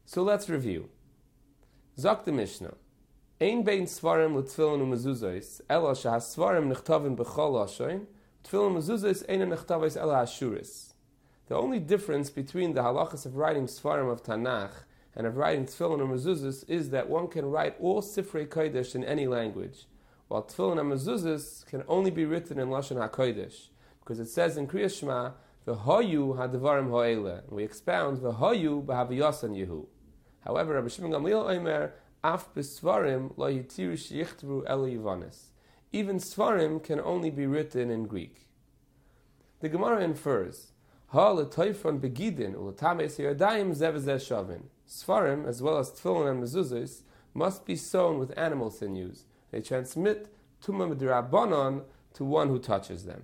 So let's review. Zok the Mishnah. Ein bein svarim l'tfilin u'mezuzos, ela shehasvarim nechtavin b'chol lashon, tfilin u'mezuzos ein nechtavos ela ashuris. The only difference between the halachas of writing svarim of Tanakh and of writing tfilin or mezuzos is that one can write all sifrei kodesh in any language, while tfilin and mezuzos can only be written in lashon hakodesh, because it says in Kriyas Shema, "V'hoyu hadvarim ha'ele," and we expound "V'hoyu b'haviyasan yehu." However, Rabbi Shimon Gamliel Omer, "Af b'svarim lo yitiru sheyichtru ela yivanis." Even svarim can only be written in Greek. The Gemara infers, "Ha l'toifron begidin u'l'tames yadayim zev zeh shavin." Svarim, as well as tefillin and mezuzos, must be sewn with animal sinews. They transmit tumah midrabanan to one who touches them.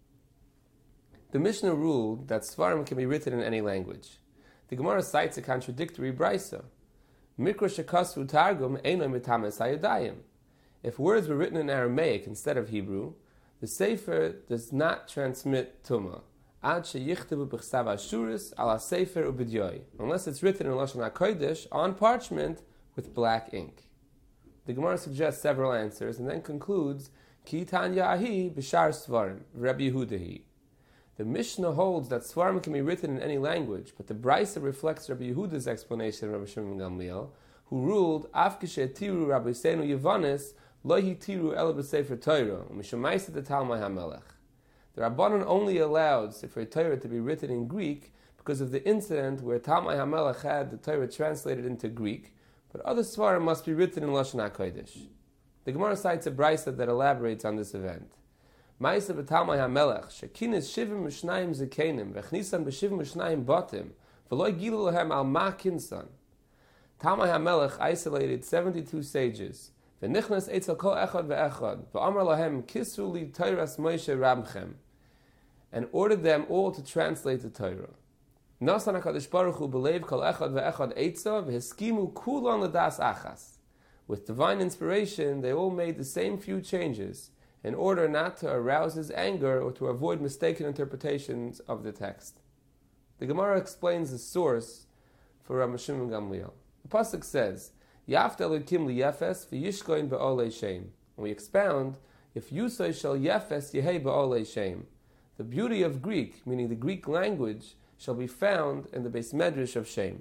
The Mishnah ruled that svarim can be written in any language. The Gemara cites a contradictory brisa. Mikra shekasru targum eino mitames hayadayim. If words were written in Aramaic instead of Hebrew, the Sefer does not transmit tumah. Ad sheyichtavu b'chsav ashuris ala sefer ubidyoy, unless it's written in lashon hakodesh on parchment with black ink. The Gemara suggests several answers and then concludes, Ki tanya ahi b'shar svarim, Rabbi Yehudahi. The Mishnah holds that svarim can be written in any language, but the Brisa reflects Rabbi Yehuda's explanation of Rabbi Shimon Gamliel, who ruled, Af k'shetiru Rabbi Seinu Yevanis, lo hitiru ela b'sefer Torah, u'mishamaisa detalmai hamelech. The Rabbanon only allowed Sefer Torah to be written in Greek because of the incident where Talmai HaMelech had the Torah translated into Greek, but other svarim must be written in Lashon HaKodesh. The Gemara cites a brisa that elaborates on this event. Ma'isa b'Talmai HaMelech, shekinis shivim m'shnayim zekenim, v'chnisan b'shivim m'shnayim batim, v'loi gilu lahem al ma kinsan. Talmai HaMelech isolated 72 sages, v'nichnas eitzel kol echad ve'echad, v'amar lahem kisru li Torahs Moshe Rabchem, and ordered them all to translate the Torah. Nasan HaKadosh Baruch Hu b'leiv kol echad ve'echad eitza v'heskimu kulon l'das achas. With divine inspiration, they all made the same few changes in order not to arouse his anger or to avoid mistaken interpretations of the text. The Gemara explains the source for Rabbi Shimon Gamliel. The pasuk says, "Yaft Elokim liyefes v'yishkoin be'olei shem." And we expound, "If Yusay shall yefes yehei be'olei shem." The beauty of Greek, meaning the Greek language, shall be found in the Beis Medrash of Shem.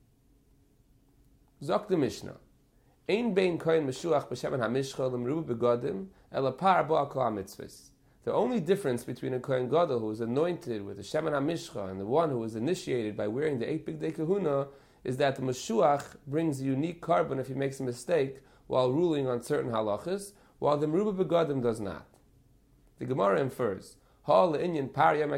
Zok the Mishnah. Ein bein kohen meshuach b'shemen hamishcha l'mru begodim ela par bo kol mitzvos. The only difference between a kohen gadol who is anointed with the shemen hamishcha and the one who is initiated by wearing the 8 bigdei kahuna is that the meshuach brings a unique carbon if he makes a mistake while ruling on certain halachas, while the mruba begodim does not. The Gemara infers, both Kohanim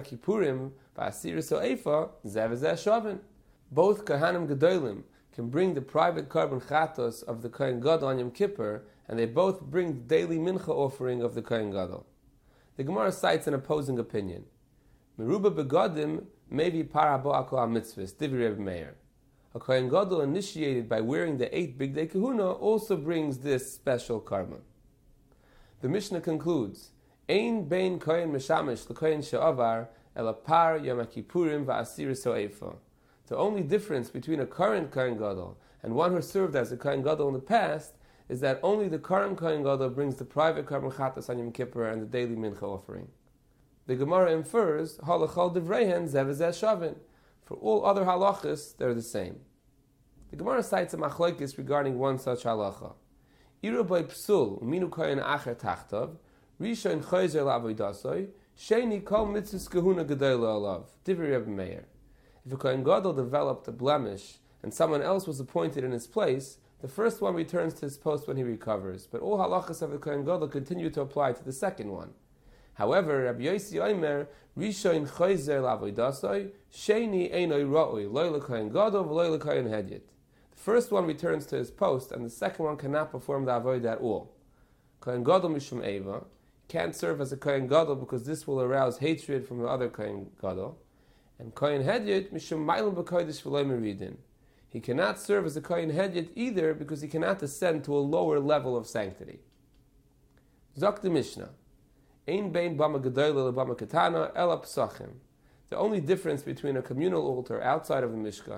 Gedolim can bring the private carbon chatos of the Kohen Gadol on Yom Kippur, and they both bring the daily mincha offering of the Kohen Gadol. The Gemara cites an opposing opinion. Meruba begodim may be parabo akol mitzvahs, Divrei Reb Meir. A Kohen Gadol initiated by wearing the 8 bigdei kahuna also brings this special carbon. The Mishnah concludes, Ein bein kohen meshamish l'kohen she'avar ela par Yom Kippurim va'asir so'efa. The only difference between a current Kohen Gadol and one who served as a Kohen Gadol in the past is that only the current Kohen Gadol brings the private carbon chatas on Yom Kippur and the daily mincha offering. The Gemara infers, halachal divrehen zev zeh shavin. For all other halachas, they're the same. The Gemara cites a machlokes regarding one such halacha. Iru by psul uminu kohen acher tachtav. Rishon chayzer la'avodasoy, sheni kol mitzvus kahuna gedayla alav. Divrei Reb Meir. If a Kohen Gadol developed a blemish and someone else was appointed in his place, the first one returns to his post when he recovers, but all halachas of the Kohen Gadol continue to apply to the second one. However, Rabbi Yossi Omer, Rishon chayzer la'avodasoy, sheni einoi ra'oi, loy l'Kohen Gadol v'loy l'Kohen Hedyet. The first one returns to his post, and the second one cannot perform the avodah at all. Kohen Gadol mishum eva can't serve as a Kohen Gadol because this will arouse hatred from the other Kohen Gadol. And Kohen Hedyet mishum ma'ilum b'kodesh v'lo meridin. He cannot serve as a Kohen Hedyet either because he cannot ascend to a lower level of sanctity. Zok the Mishnah. Ein bein bama gedoyle lebama katana ela psachim. The only difference between a communal altar outside of the Mishkan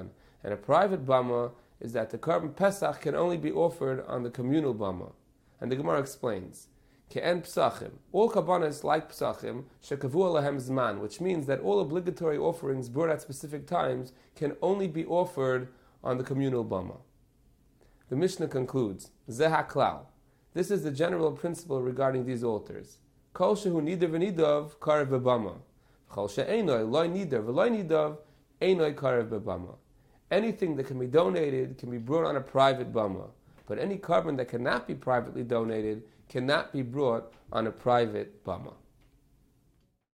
And a private bama is that the Korban Pesach can only be offered on the communal bama. And the Gemara explains, Ke'en Psachim. All Kabbanas like Psachim, Shekavu Alahem Zman, which means that all obligatory offerings brought at specific times can only be offered on the communal bama. The Mishnah concludes, Zeh HaKlal. This is the general principle regarding these altars. Kol shehu nider v'nidav karev bebama. Chol she'enoi loy nider v'loy nidav enoi karev bebama. Anything that can be donated can be brought on a private bama, but any carbon that cannot be privately donated cannot be brought on a private bama.